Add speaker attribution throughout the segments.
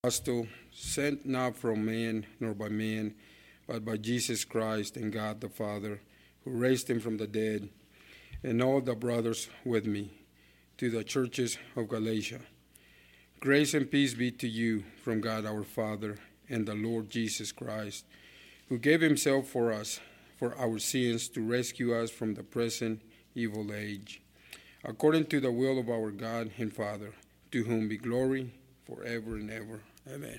Speaker 1: Apostle, sent not from man nor by man, but by Jesus Christ and God the Father, who raised him from the dead, and all the brothers with me, to the churches of Galatia. Grace and peace be to you from God our Father and the Lord Jesus Christ, who gave himself for us, for our sins, to rescue us from the present evil age, according to the will of our God and Father, to whom be glory forever and ever. Amen.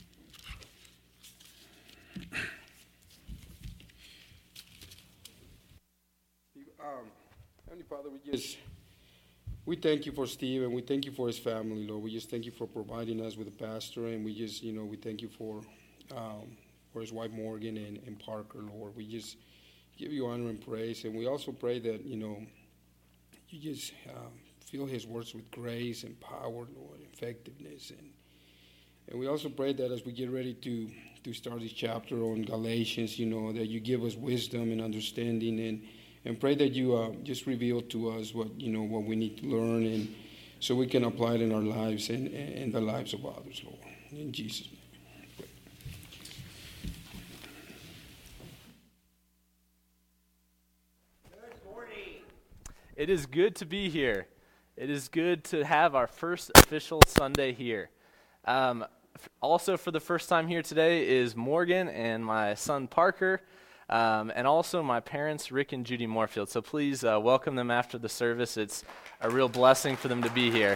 Speaker 1: Heavenly Father, we thank you for Steve, and we thank you for his family, Lord. We just thank you for providing us with a pastor, and we just, we thank you for his wife Morgan and Parker, Lord. We just give you honor and praise, and we also pray that, you just fill his words with grace and power, Lord, effectiveness, and we also pray that as we get ready to start this chapter on Galatians, that you give us wisdom and understanding, and pray that you just reveal to us what we need to learn, and so we can apply it in our lives and the lives of others, Lord. In Jesus' name.
Speaker 2: Good morning. It is good to be here. It is good to have our first official Sunday here. Also, for the first time here today is Morgan and my son Parker, and also my parents, Rick and Judy Moorfield. So please welcome them after the service. It's a real blessing for them to be here.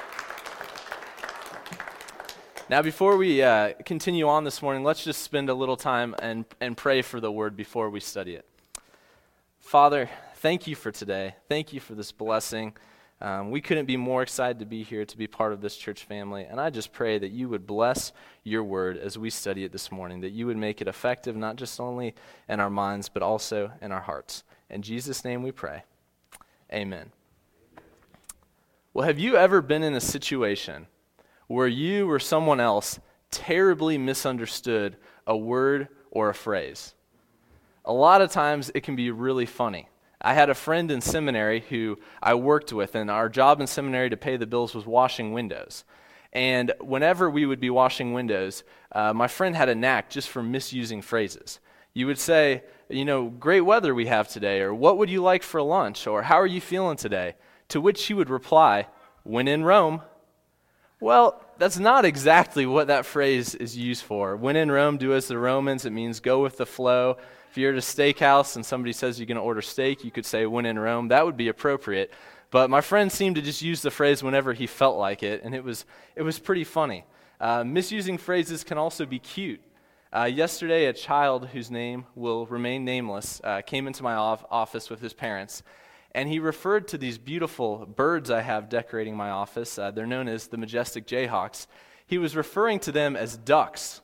Speaker 2: Now, before we continue on this morning, let's just spend a little time and pray for the Word before we study it. Father, thank you for today. Thank you for this blessing. We couldn't be more excited to be here, to be part of this church family, and I just pray that you would bless your word as we study it this morning, that you would make it effective not just only in our minds, but also in our hearts. In Jesus' name we pray. Amen. Well, have you ever been in a situation where you or someone else terribly misunderstood a word or a phrase? A lot of times it can be really funny. I had a friend in seminary who I worked with, and our job in seminary to pay the bills was washing windows. And whenever we would be washing windows, my friend had a knack just for misusing phrases. You would say, great weather we have today, or what would you like for lunch, or how are you feeling today? To which she would reply, when in Rome. Well, that's not exactly what that phrase is used for. When in Rome, do as the Romans. It means go with the flow. If you're at a steakhouse and somebody says you're going to order steak, you could say, when in Rome. That would be appropriate. But my friend seemed to just use the phrase whenever he felt like it, and it was pretty funny. Misusing phrases can also be cute. Yesterday, a child whose name will remain nameless came into my office with his parents, and he referred to these beautiful birds I have decorating my office. They're known as the majestic jayhawks. He was referring to them as ducks.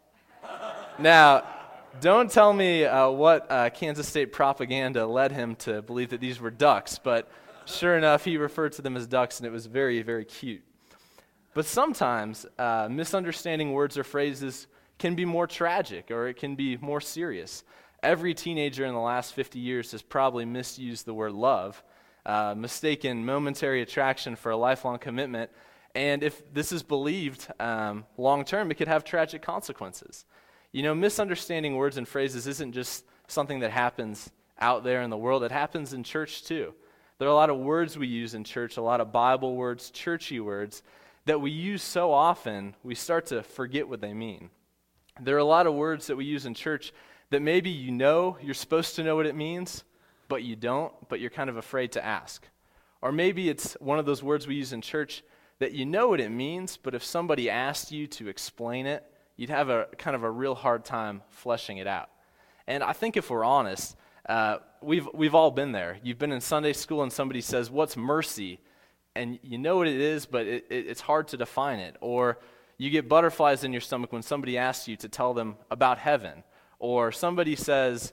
Speaker 2: Now, don't tell me what Kansas State propaganda led him to believe that these were ducks, but sure enough, he referred to them as ducks, and it was very, very cute. But sometimes misunderstanding words or phrases can be more tragic, or it can be more serious. Every teenager in the last 50 years has probably misused the word love, mistaken momentary attraction for a lifelong commitment, and if this is believed long-term, it could have tragic consequences. Misunderstanding words and phrases isn't just something that happens out there in the world. It happens in church too. There are a lot of words we use in church, a lot of Bible words, churchy words, that we use so often we start to forget what they mean. There are a lot of words that we use in church that maybe you're supposed to know what it means, but you don't, but you're kind of afraid to ask. Or maybe it's one of those words we use in church that you know what it means, but if somebody asked you to explain it, you'd have a kind of a real hard time fleshing it out. And I think if we're honest, we've all been there. You've been in Sunday school and somebody says, what's mercy? And you know what it is, but it's hard to define it. Or you get butterflies in your stomach when somebody asks you to tell them about heaven. Or somebody says,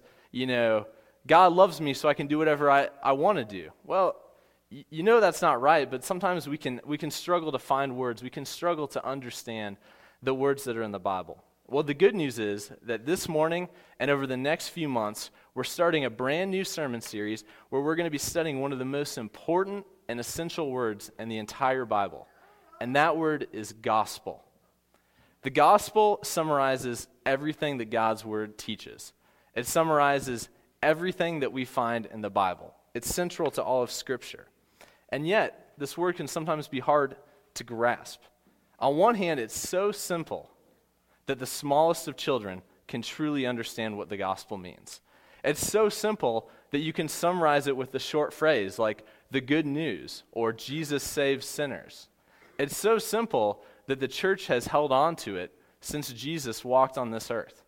Speaker 2: God loves me so I can do whatever I want to do. Well, that's not right, but sometimes we can struggle to find words. We can struggle to understand the words that are in the Bible. Well, the good news is that this morning and over the next few months, we're starting a brand new sermon series where we're going to be studying one of the most important and essential words in the entire Bible, and that word is gospel. The gospel summarizes everything that God's word teaches. It summarizes everything that we find in the Bible. It's central to all of Scripture. And yet, this word can sometimes be hard to grasp. On one hand, it's so simple that the smallest of children can truly understand what the gospel means. It's so simple that you can summarize it with the short phrase like the good news or Jesus saves sinners. It's so simple that the church has held on to it since Jesus walked on this earth.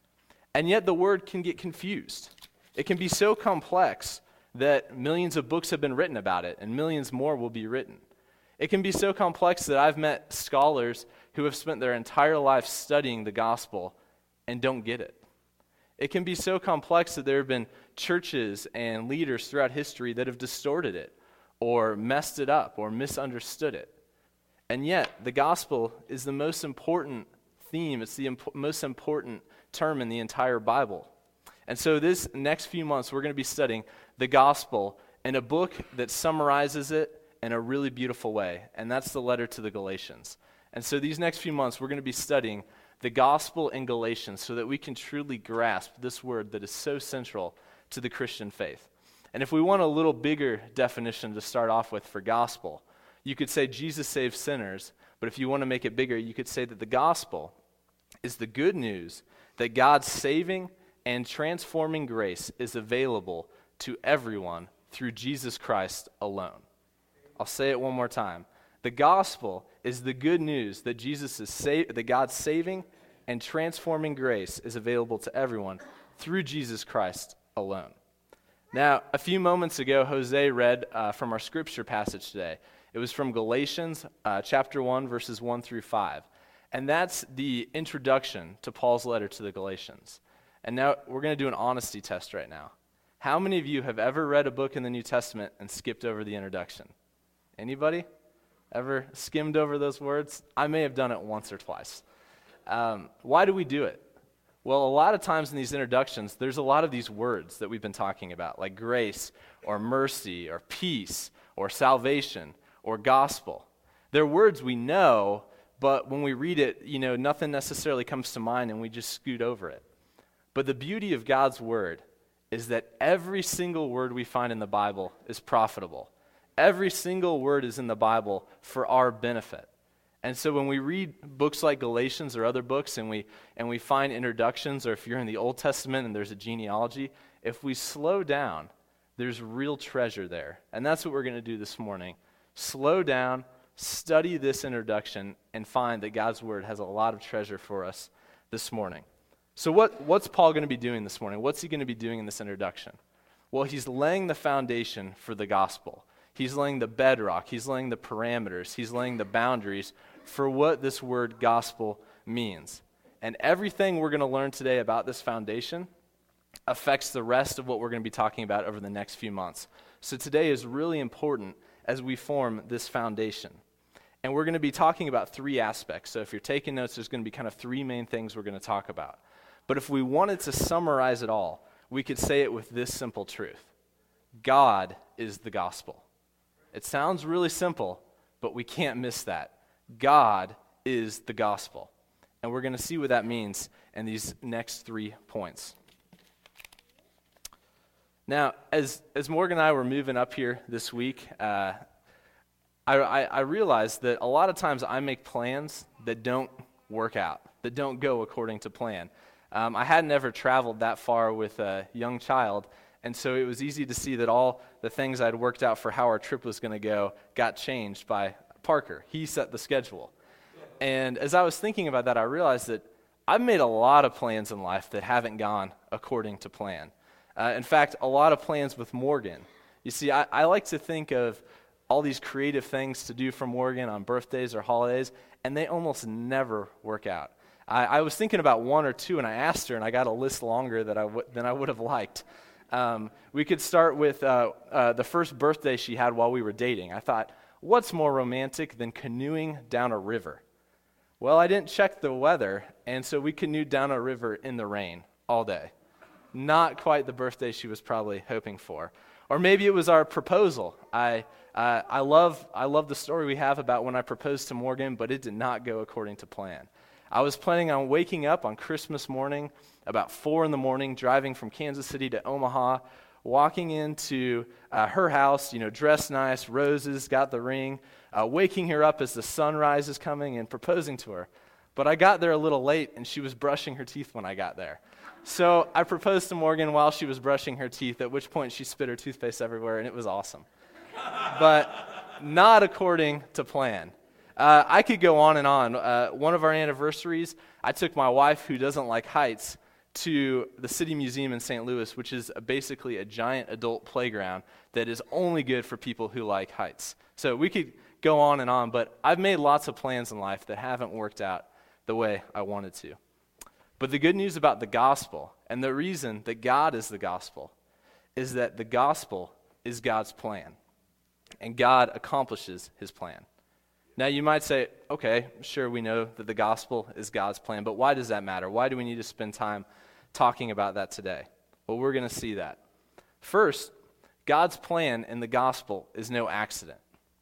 Speaker 2: And yet the word can get confused. It can be so complex that millions of books have been written about it and millions more will be written. It can be so complex that I've met scholars who have spent their entire life studying the gospel and don't get it. It can be so complex that there have been churches and leaders throughout history that have distorted it or messed it up or misunderstood it. And yet, the gospel is the most important theme. It's the most important term in the entire Bible. And so this next few months, we're going to be studying the gospel in a book that summarizes it in a really beautiful way, and that's the letter to the Galatians. And so these next few months, we're going to be studying the gospel in Galatians so that we can truly grasp this word that is so central to the Christian faith. And if we want a little bigger definition to start off with for gospel, you could say Jesus saves sinners, but if you want to make it bigger, you could say that the gospel is the good news that God's saving and transforming grace is available to everyone through Jesus Christ alone. I'll say it one more time. The gospel is the good news that that God's saving and transforming grace is available to everyone through Jesus Christ alone. Now, a few moments ago, Jose read from our scripture passage today. It was from Galatians chapter 1, verses 1 through 5. And that's the introduction to Paul's letter to the Galatians. And now we're going to do an honesty test right now. How many of you have ever read a book in the New Testament and skipped over the introduction? Anybody? Ever skimmed over those words? I may have done it once or twice. Why do we do it? Well, a lot of times in these introductions, there's a lot of these words that we've been talking about, like grace or mercy or peace or salvation or gospel. They're words we know, but when we read it, nothing necessarily comes to mind and we just scoot over it. But the beauty of God's word is that every single word we find in the Bible is profitable. Every single word is in the Bible for our benefit. And so when we read books like Galatians or other books and we find introductions, or if you're in the Old Testament and there's a genealogy, if we slow down, there's real treasure there. And that's what we're going to do this morning. Slow down, study this introduction, and find that God's word has a lot of treasure for us this morning. So what's Paul going to be doing this morning? What's he going to be doing in this introduction? Well, he's laying the foundation for the gospel. He's laying the bedrock. He's laying the parameters. He's laying the boundaries for what this word gospel means. And everything we're going to learn today about this foundation affects the rest of what we're going to be talking about over the next few months. So today is really important as we form this foundation. And we're going to be talking about three aspects. So if you're taking notes, there's going to be kind of three main things we're going to talk about. But if we wanted to summarize it all, we could say it with this simple truth. God is the gospel. It sounds really simple, but we can't miss that. God is the gospel. And we're going to see what that means in these next 3 points. Now, as Morgan and I were moving up here this week, I realized that a lot of times I make plans that don't work out, that don't go according to plan. I hadn't ever traveled that far with a young child, and so it was easy to see that all the things I'd worked out for how our trip was going to go got changed by Parker. He set the schedule. And as I was thinking about that, I realized that I've made a lot of plans in life that haven't gone according to plan. In fact, a lot of plans with Morgan. You see, I like to think of all these creative things to do for Morgan on birthdays or holidays, and they almost never work out. I was thinking about one or two, and I asked her, and I got a list longer than I would have liked. We could start with the first birthday she had while we were dating. I thought, what's more romantic than canoeing down a river? Well, I didn't check the weather, and so we canoed down a river in the rain all day. Not quite the birthday she was probably hoping for. Or maybe it was our proposal. I love the story we have about when I proposed to Morgan, but it did not go according to plan. I was planning on waking up on Christmas morning, about 4 in the morning, driving from Kansas City to Omaha, walking into her house, dressed nice, roses, got the ring, waking her up as the sunrise is coming and proposing to her. But I got there a little late, and she was brushing her teeth when I got there. So I proposed to Morgan while she was brushing her teeth, at which point she spit her toothpaste everywhere, and it was awesome. But not according to plan. I could go on and on. One of our anniversaries, I took my wife, who doesn't like heights, to the City Museum in St. Louis, which is basically a giant adult playground that is only good for people who like heights. So we could go on, but I've made lots of plans in life that haven't worked out the way I wanted to. But the good news about the gospel, and the reason that God is the gospel, is that the gospel is God's plan, and God accomplishes his plan. Now you might say, okay, sure, we know that the gospel is God's plan, but why does that matter? Why do we need to spend time talking about that today? Well, we're going to see that. First, God's plan in the gospel is no accident.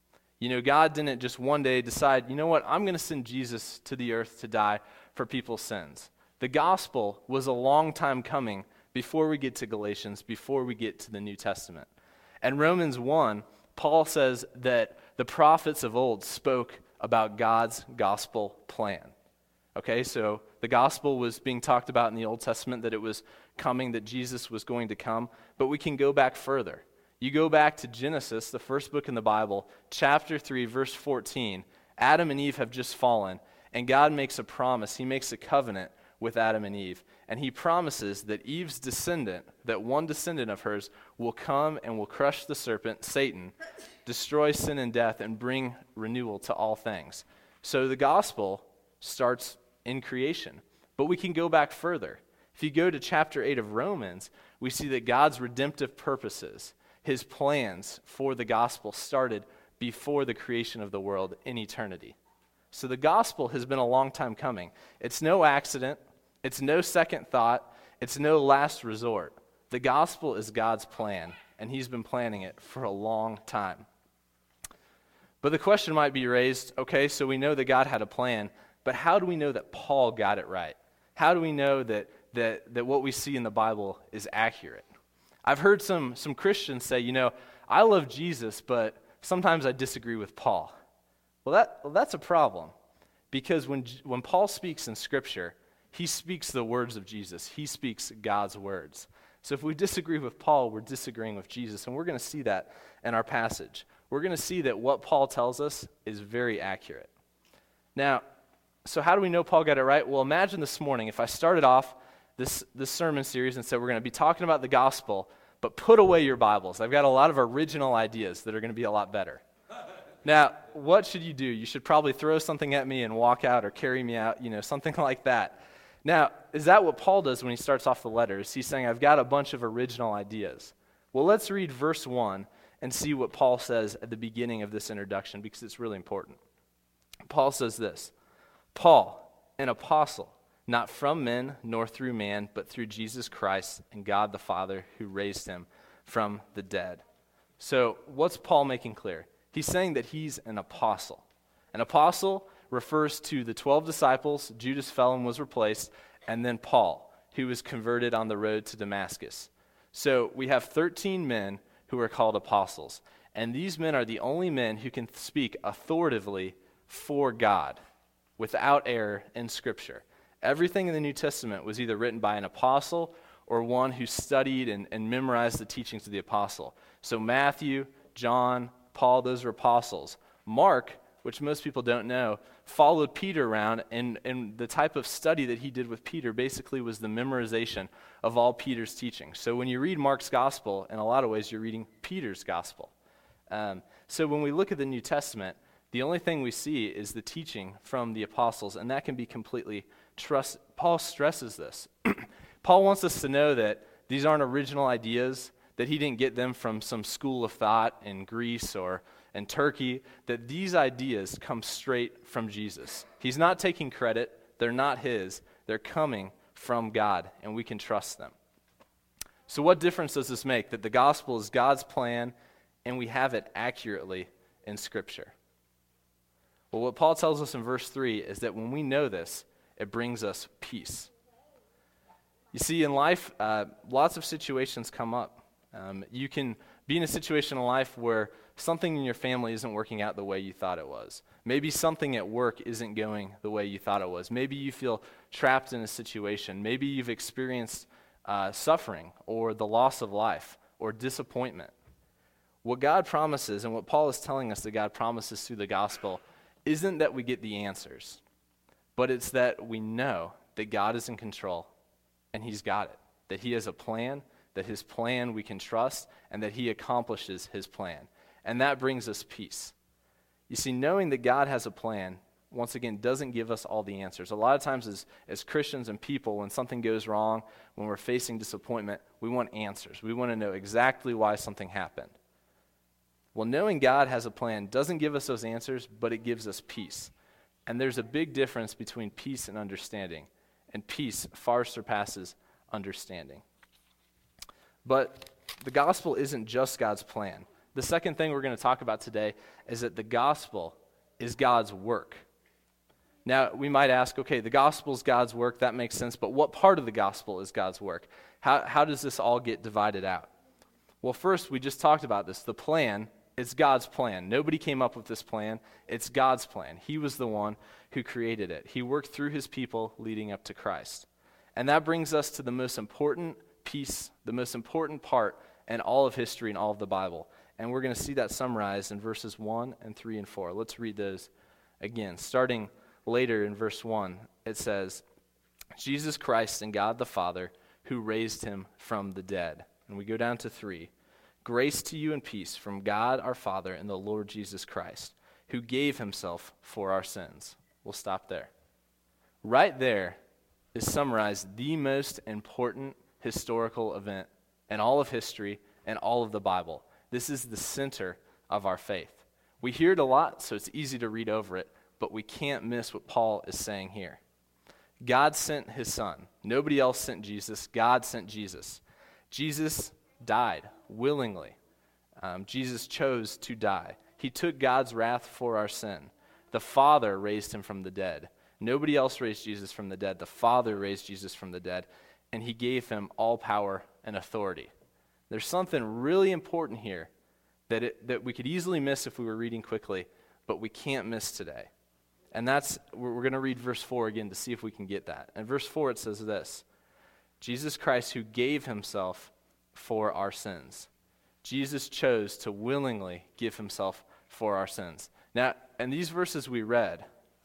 Speaker 2: God didn't just one day decide, I'm going to send Jesus to the earth to die for people's sins. The gospel was a long time coming before we get to Galatians, before we get to the New Testament. And Romans 1, Paul says that the prophets of old spoke about God's gospel plan. Okay, so the gospel was being talked about in the Old Testament, that it was coming, that Jesus was going to come, but we can go back further. You go back to Genesis, the first book in the Bible, chapter 3, verse 14. Adam and Eve have just fallen, and God makes a promise. He makes a covenant with Adam and Eve, and he promises that Eve's descendant, that one descendant of hers, will come and will crush the serpent, Satan, destroy sin and death, and bring renewal to all things. So the gospel starts in creation, but we can go back further. If you go to chapter 8 of Romans, we see that God's redemptive purposes, his plans for the gospel, started before the creation of the world in eternity. So the gospel has been a long time coming. It's no accident. It's no second thought. It's no last resort. The gospel is God's plan, and he's been planning it for a long time. But the question might be raised, okay, so we know that God had a plan, but how do we know that Paul got it right? How do we know that what we see in the Bible is accurate? I've heard some Christians say, I love Jesus, but sometimes I disagree with Paul. Well, that's a problem, because when Paul speaks in Scripture, he speaks the words of Jesus. He speaks God's words. So if we disagree with Paul, we're disagreeing with Jesus, and we're going to see that in our passage. We're going to see that what Paul tells us is very accurate. Now, so how do we know Paul got it right? Well, imagine this morning if I started off this sermon series and said we're going to be talking about the gospel, but put away your Bibles. I've got a lot of original ideas that are going to be a lot better. Now, what should you do? You should probably throw something at me and walk out, or carry me out, something like that. Now, is that what Paul does when he starts off the letters? He's saying, I've got a bunch of original ideas. Well, let's read verse 1 and see what Paul says at the beginning of this introduction, because it's really important. Paul says this, Paul, an apostle, not from men nor through man, but through Jesus Christ and God the Father who raised him from the dead. So what's Paul making clear? He's saying that he's an apostle. An apostle refers to the 12 disciples, Judas fell and was replaced, and then Paul, who was converted on the road to Damascus. So we have 13 men who are called apostles, and these men are the only men who can speak authoritatively for God without error in Scripture. Everything in the New Testament was either written by an apostle or one who studied and memorized the teachings of the apostle. So Matthew, John, Paul, those are apostles. Mark, which most people don't know, followed Peter around, and the type of study that he did with Peter basically was the memorization of all Peter's teaching. So when you read Mark's gospel, in a lot of ways you're reading Peter's gospel. So when we look at the New Testament, the only thing we see is the teaching from the apostles, and that can be completely Paul stresses this. Paul wants us to know that these aren't original ideas, that he didn't get them from some school of thought in Greece or in Turkey, that these ideas come straight from Jesus. He's not taking credit. They're not his. They're coming from God, and we can trust them. So what difference does this make? That the gospel is God's plan, and we have it accurately in Scripture. Well, what Paul tells us in verse 3 is that when we know this, It brings us peace. You see, in life, lots of situations come up. You can be in a situation in life where something in your family isn't working out the way you thought it was. Maybe something at work isn't going the way you thought it was. Maybe you feel trapped in a situation. Maybe you've experienced suffering or the loss of life or disappointment. What God promises and what Paul is telling us that God promises through the gospel isn't that we get the answers, but it's that we know that God is in control and he's got it, that he has a plan, that his plan we can trust, and that he accomplishes his plan. And that brings us peace. You see, knowing that God has a plan, once again, doesn't give us all the answers. A lot of times as Christians and people, when something goes wrong, when we're facing disappointment, we want answers. We want to know exactly why something happened. Well, knowing God has a plan doesn't give us those answers, but it gives us peace. And there's a big difference between peace and understanding. And peace far surpasses understanding. But the gospel isn't just God's plan. The second thing we're going to talk about today is that the gospel is God's work. Now, we might ask, okay, the gospel is God's work, that makes sense, but what part of the gospel is God's work? How does this all get divided out? Well, first, we just talked about this. The plan, it's God's plan. Nobody came up with this plan. It's God's plan. He was the one who created it. He worked through his people leading up to Christ. And that brings us to the most important piece, the most important part in all of history and all of the Bible. And we're going to see that summarized in verses 1 and 3 and 4. Let's read those again. Starting later in verse 1, it says, Jesus Christ and God the Father, who raised him from the dead. And we go down to 3. Grace to you and peace from God our Father and the Lord Jesus Christ, who gave himself for our sins. We'll stop there. Right there is summarized the most important historical event in all of history and all of the Bible. This is the center of our faith. We hear it a lot, so it's easy to read over it, but we can't miss what Paul is saying here. God sent his son. Nobody else sent Jesus. God sent Jesus. Jesus died willingly. Jesus chose to die. He took God's wrath for our sin. The Father raised him from the dead. Nobody else raised Jesus from the dead. The Father raised Jesus from the dead, and he gave him all power and authority. There's something really important here that we could easily miss if we were reading quickly, but we can't miss today. And we're going to read verse 4 again to see if we can get that. In verse 4 it says this, Jesus Christ who gave himself for our sins. Jesus chose to willingly give himself for our sins. Now, in these verses we read,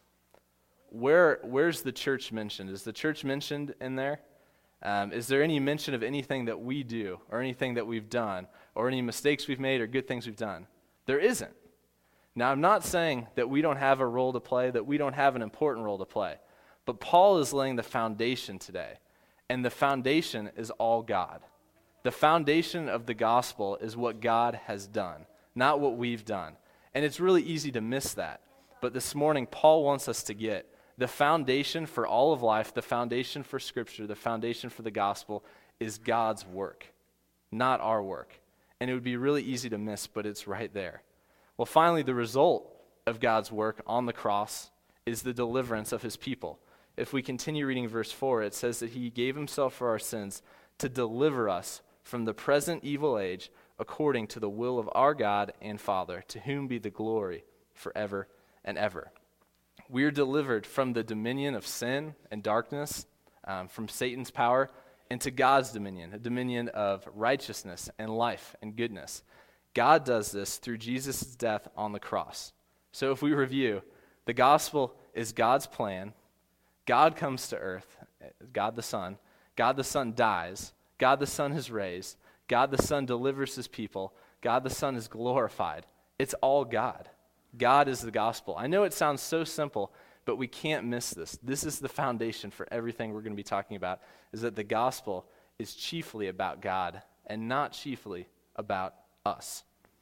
Speaker 2: where's the church mentioned? Is the church mentioned in there? Is there any mention of anything that we do or anything that we've done or any mistakes we've made or good things we've done? There isn't. Now, I'm not saying that we don't have a role to play, that we don't have an important role to play, but Paul is laying the foundation today, and the foundation is all God. The foundation of the gospel is what God has done, not what we've done. And it's really easy to miss that. But this morning, Paul wants us to get the foundation for all of life, the foundation for Scripture, the foundation for the gospel is God's work, not our work. And it would be really easy to miss, but it's right there. Well, finally, the result of God's work on the cross is the deliverance of his people. If we continue reading verse 4, it says that he gave himself for our sins to deliver us from the present evil age according to the will of our God and Father, to whom be the glory forever and ever. We are delivered from the dominion of sin and darkness, from Satan's power, into God's dominion, a dominion of righteousness and life and goodness. God does this through Jesus' death on the cross. So if we review, the gospel is God's plan. God comes to earth, God the Son. God the Son dies. God the Son is raised. God the Son delivers his people. God the Son is glorified. It's all God. God is the gospel. I know it sounds so simple, but we can't miss this. This is the foundation for everything we're going to be talking about, is that the gospel is chiefly about God and not chiefly about us.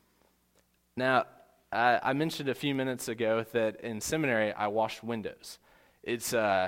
Speaker 2: Now, I mentioned a few minutes ago that in seminary I washed windows. It's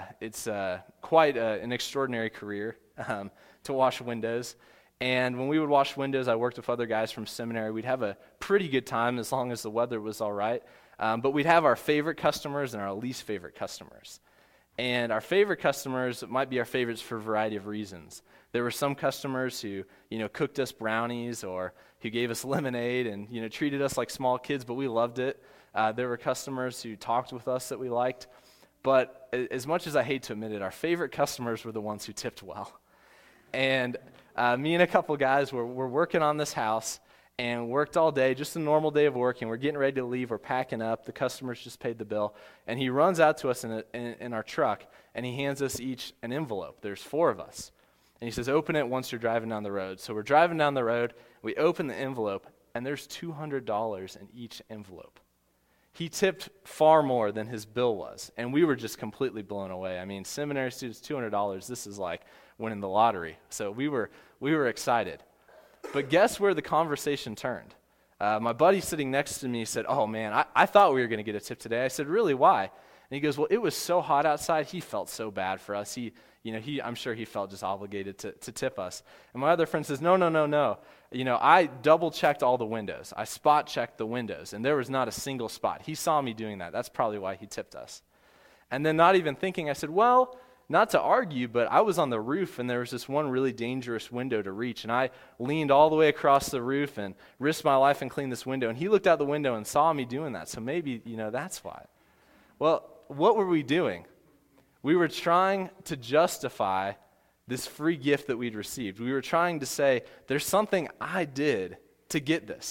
Speaker 2: quite an extraordinary career to wash windows. And when we would wash windows, I worked with other guys from seminary. We'd have a pretty good time as long as the weather was all right. But we'd have our favorite customers and our least favorite customers. And our favorite customers might be our favorites for a variety of reasons. There were some customers who, cooked us brownies or who gave us lemonade and, treated us like small kids, but we loved it. There were customers who talked with us that we liked. But as much as I hate to admit it, our favorite customers were the ones who tipped well. And me and a couple guys were working on this house and worked all day, just a normal day of work, and we're getting ready to leave. We're packing up. The customers just paid the bill. And he runs out to us in our truck, and he hands us each an envelope. There's 4 of us. And he says, open it once you're driving down the road. So we're driving down the road. We open the envelope, and there's $200 in each envelope. He tipped far more than his bill was, and we were just completely blown away. I mean, seminary students, $200, this is like winning the lottery. So we were excited. But guess where the conversation turned? My buddy sitting next to me said, oh man, I thought we were going to get a tip today. I said, really, why? And he goes, well, it was so hot outside, he felt so bad for us. I'm sure he felt just obligated to tip us. And my other friend says, no. I double-checked all the windows. I spot-checked the windows, and there was not a single spot. He saw me doing that. That's probably why he tipped us. And then not even thinking, I said, well, not to argue, but I was on the roof, and there was this one really dangerous window to reach, and I leaned all the way across the roof and risked my life and cleaned this window, and he looked out the window and saw me doing that, so maybe, that's why. Well, what were we doing? We were trying to justify this free gift that we'd received. We were trying to say, there's something I did to get this,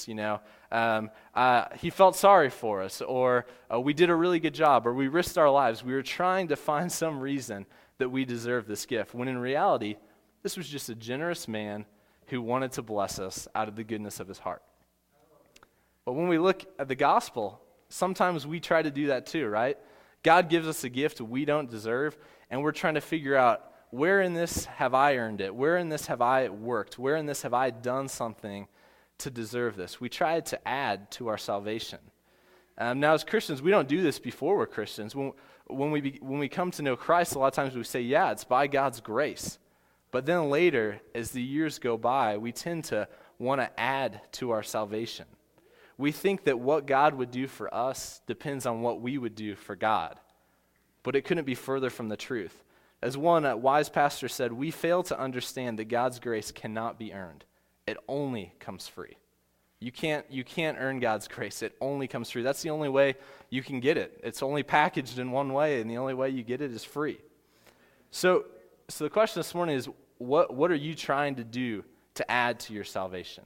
Speaker 2: he felt sorry for us, or we did a really good job, or we risked our lives. We were trying to find some reason that we deserve this gift, when in reality, this was just a generous man who wanted to bless us out of the goodness of his heart. But when we look at the gospel, sometimes we try to do that too, right? God gives us a gift we don't deserve, and we're trying to figure out, where in this have I earned it? Where in this have I worked? Where in this have I done something to deserve this? We try to add to our salvation. Now, as Christians, we don't do this before we're Christians. When we come to know Christ, a lot of times we say, yeah, it's by God's grace. But then later, as the years go by, we tend to want to add to our salvation. We think that what God would do for us depends on what we would do for God. But it couldn't be further from the truth. As one wise pastor said, we fail to understand that God's grace cannot be earned. It only comes free. You can't earn God's grace. It only comes free. That's the only way you can get it. It's only packaged in one way, and the only way you get it is free. So the question this morning is, what are you trying to do to add to your salvation?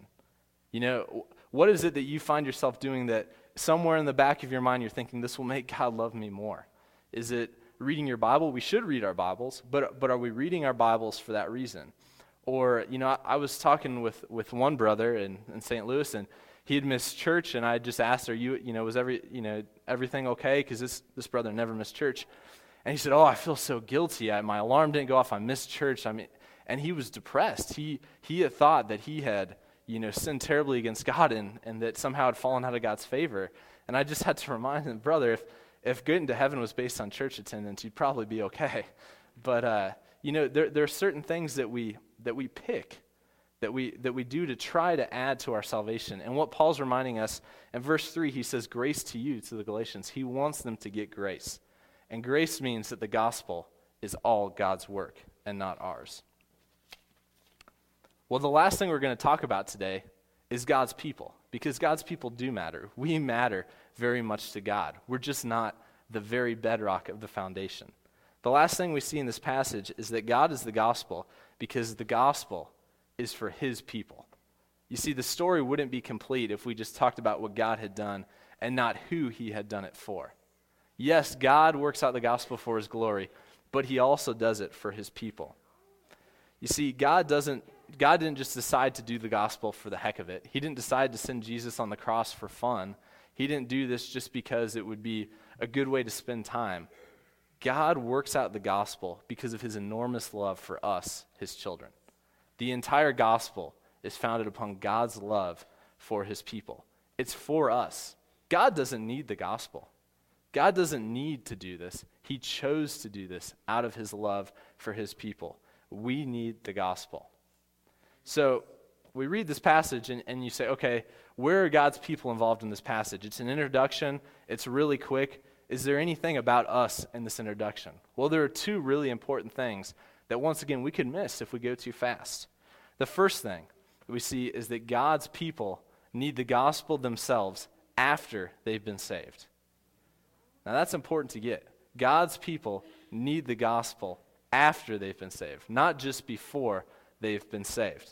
Speaker 2: What is it that you find yourself doing that somewhere in the back of your mind you're thinking, this will make God love me more? Is it reading your Bible? We should read our Bibles, but are we reading our Bibles for that reason? Or, I was talking with one brother in St. Louis, and he had missed church, and I just asked, was everything okay? Because this brother never missed church. And he said, I feel so guilty. My alarm didn't go off. I missed church. And he was depressed. He had thought that he had, sinned terribly against God and that somehow had fallen out of God's favor. And I just had to remind him, brother, if getting to heaven was based on church attendance, you'd probably be okay. But, there are certain things that we pick, that we do to try to add to our salvation. And what Paul's reminding us, in verse 3, he says, grace to you, to the Galatians. He wants them to get grace. And grace means that the gospel is all God's work and not ours. Well, the last thing we're going to talk about today is God's people, because God's people do matter. We matter very much to God. We're just not the very bedrock of the foundation. The last thing we see in this passage is that God is the gospel because the gospel is for his people. You see, the story wouldn't be complete if we just talked about what God had done and not who he had done it for. Yes, God works out the gospel for his glory, but he also does it for his people. You see, God didn't just decide to do the gospel for the heck of it. He didn't decide to send Jesus on the cross for fun. He didn't do this just because it would be a good way to spend time. God works out the gospel because of his enormous love for us, his children. The entire gospel is founded upon God's love for his people. It's for us. God doesn't need the gospel. God doesn't need to do this. He chose to do this out of his love for his people. We need the gospel. So we read this passage and you say, okay, where are God's people involved in this passage? It's an introduction. It's really quick. is there anything about us in this introduction? Well, there are two really important things that, once again, we could miss if we go too fast. The first thing that we see is that God's people need the gospel themselves after they've been saved. Now, that's important to get. God's people need the gospel after they've been saved, not just before they've been saved.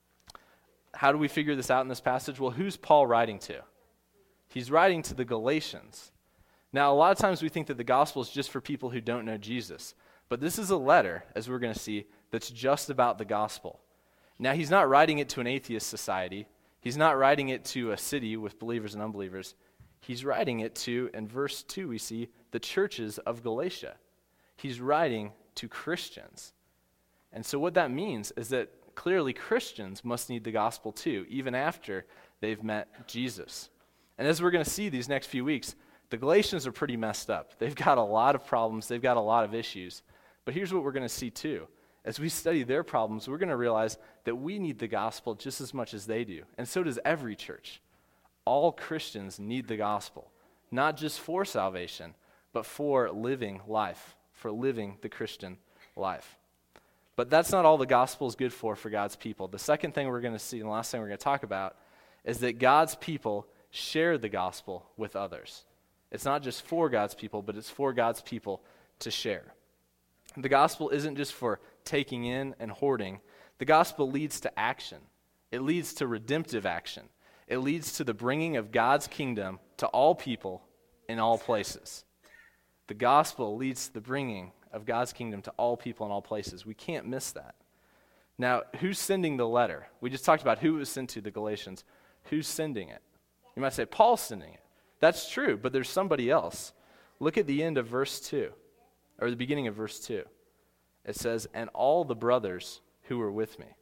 Speaker 2: How do we figure this out in this passage? Well, who's Paul writing to? He's writing to the Galatians. Now, a lot of times we think that the gospel is just for people who don't know Jesus, but this is a letter, as we're going to see, that's just about the gospel. Now, he's not writing it to an atheist society. He's not writing it to a city with believers and unbelievers. He's writing it to, in verse 2, we see, the churches of Galatia. He's writing to Christians. And so what that means is that clearly Christians must need the gospel too, even after they've met Jesus. And as we're going to see these next few weeks, the Galatians are pretty messed up. They've got a lot of problems. They've got a lot of issues. But here's what we're going to see too. As we study their problems, we're going to realize that we need the gospel just as much as they do. And so does every church. All Christians need the gospel, not just for salvation, but for living life, for living the Christian life. But that's not all the gospel is good for God's people. The second thing we're going to see, and the last thing we're going to talk about, is that God's people share the gospel with others. It's not just for God's people, but it's for God's people to share. The gospel isn't just for taking in and hoarding. The gospel leads to action. It leads to redemptive action. It leads to the bringing of God's kingdom to all people in all places. The gospel leads to the bringing of God's kingdom to all people in all places. We can't miss that. Now, who's sending the letter? We just talked about who it was sent to, the Galatians. Who's sending it? You might say, Paul's sending it. That's true, but there's somebody else. Look at the end of verse 2, or the beginning of verse 2. It says, and all the brothers who were with me.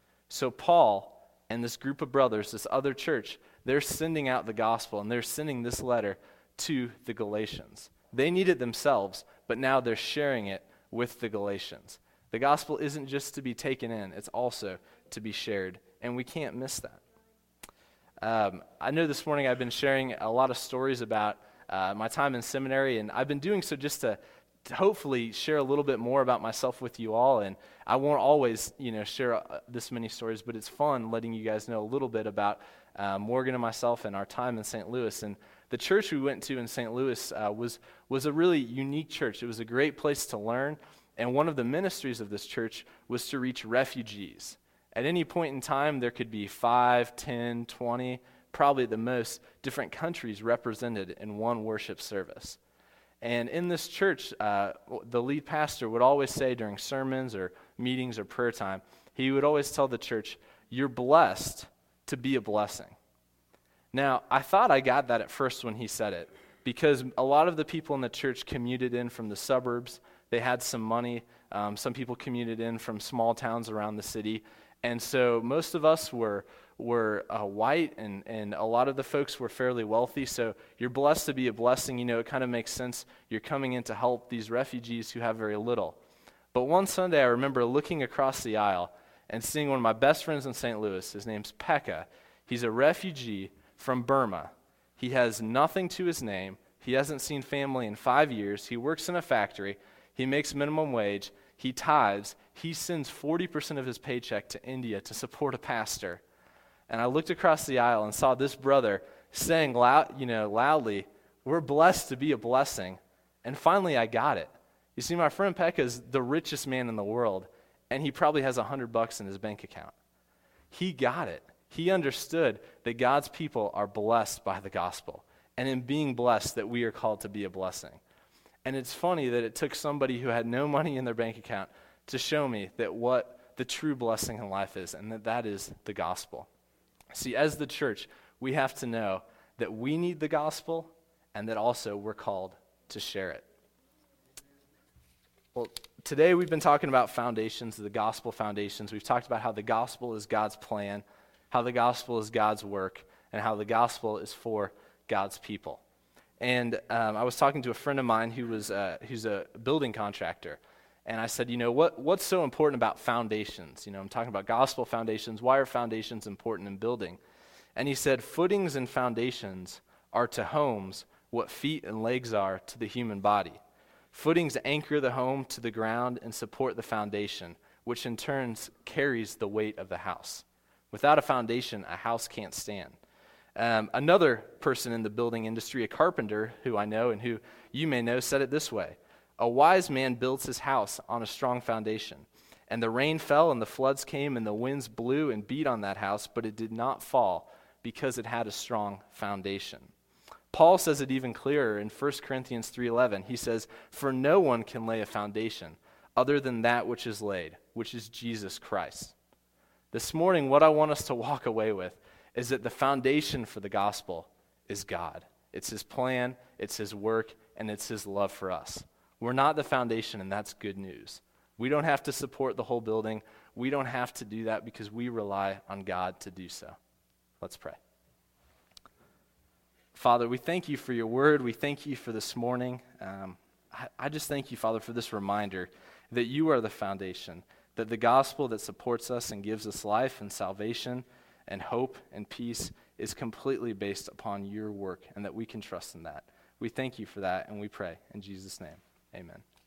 Speaker 2: So Paul and this group of brothers, this other church, they're sending out the gospel, and they're sending this letter to the Galatians. They need it themselves, but now they're sharing it with the Galatians. The gospel isn't just to be taken in, it's also to be shared, and we can't miss that. I know this morning I've been sharing a lot of stories about my time in seminary, and I've been doing so just to hopefully share a little bit more about myself with you all. And I won't always, share this many stories, but it's fun letting you guys know a little bit about Morgan and myself and our time in St. Louis. And the church we went to in St. Louis was a really unique church. It was a great place to learn, and one of the ministries of this church was to reach refugees. At any point in time, there could be 5, 10, 20, probably the most, different countries represented in one worship service. And in this church, the lead pastor would always say during sermons or meetings or prayer time, he would always tell the church, you're blessed to be a blessing. Now, I thought I got that at first when he said it, because a lot of the people in the church commuted in from the suburbs. They had some money. Some people commuted in from small towns around the city. And so most of us were white, and a lot of the folks were fairly wealthy. So you're blessed to be a blessing. It kind of makes sense. You're coming in to help these refugees who have very little. But one Sunday, I remember looking across the aisle and seeing one of my best friends in St. Louis. His name's Pekka. He's a refugee from Burma. He has nothing to his name. He hasn't seen family in 5 years. He works in a factory. He makes minimum wage. He tithes. He sends 40% of his paycheck to India to support a pastor. And I looked across the aisle and saw this brother saying loudly, we're blessed to be a blessing. And finally I got it. You see, my friend Pekka is the richest man in the world, and he probably has $100 in his bank account. He got it. He understood that God's people are blessed by the gospel, and in being blessed that we are called to be a blessing. And it's funny that it took somebody who had no money in their bank account to show me that what the true blessing in life is, and that is the gospel. See, as the church, we have to know that we need the gospel and that also we're called to share it. Well, today we've been talking about foundations, the gospel foundations. We've talked about how the gospel is God's plan, how the gospel is God's work, and how the gospel is for God's people. And I was talking to a friend of mine who's a building contractor. And I said, what's so important about foundations? I'm talking about gospel foundations. Why are foundations important in building? And he said, footings and foundations are to homes what feet and legs are to the human body. Footings anchor the home to the ground and support the foundation, which in turn carries the weight of the house. Without a foundation, a house can't stand. Another person in the building industry, a carpenter who I know and who you may know, said it this way: a wise man builds his house on a strong foundation. And the rain fell and the floods came and the winds blew and beat on that house, but it did not fall because it had a strong foundation. Paul says it even clearer in 1 Corinthians 3:11. He says, "For no one can lay a foundation other than that which is laid, which is Jesus Christ." This morning, what I want us to walk away with is that the foundation for the gospel is God. It's his plan, it's his work, and it's his love for us. We're not the foundation, and that's good news. We don't have to support the whole building. We don't have to do that because we rely on God to do so. Let's pray. Father, we thank you for your word. We thank you for this morning. I just thank you, Father, for this reminder that you are the foundation, that the gospel that supports us and gives us life and salvation and hope and peace is completely based upon your work, and that we can trust in that. We thank you for that, and we pray in Jesus' name. Amen.